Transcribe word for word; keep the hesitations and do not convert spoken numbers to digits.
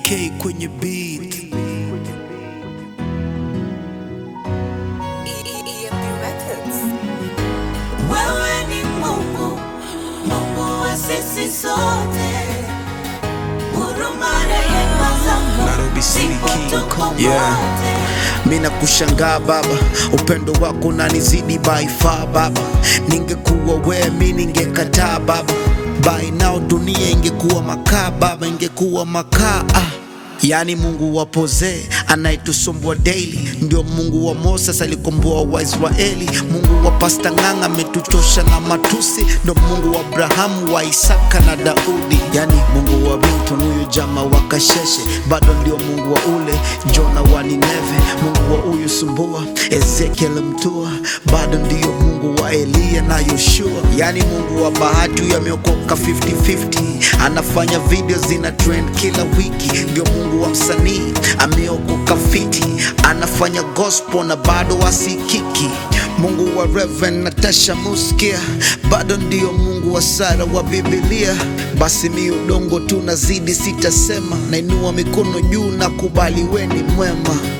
K kwenye beat. Wewe ni Mungu, Mungu wa sisi sote. Huruma rehema zako zipo tuko wote. Yeah. Mina kushangaa baba, upendo wako unanizidi by far baba. Ningekuwa wewe mimi ningekataa baba. By now dunia ingekuwa makaa baba, ingekuwa makaa ah. Yani Mungu wa Poze anayetusumbua daily, ndio Mungu wa Moses alikomboa Waisraeli. Mungu wa Pastor Ng'ang'a ametuchosha na matusi, ndio Mungu wa Abrahamu, wa Isaka na Daudi. Yani Mungu wa Binton huyu jama wa Kasheshe, bado ndio Mungu wa ule Jona wa Nineve. Mungu wa huyu Sumbua Ezekiel Mtua, bado ndio Mungu wa Elia na Yoshua. Yani Mungu wa Bahati huyu ameokoka fifty fifty, anafanya video zina trend kila wiki. Ndio Mungu wa msanii ameokoka fiti, anafanya gospel na bado wasikiki. Mungu wa Reverend Natasha Muskia, bado ndio Mungu wa Sara wa Biblia. Basi mi udongo tu nazidi sitasema, nainua mikono juu na kubali weni mwema.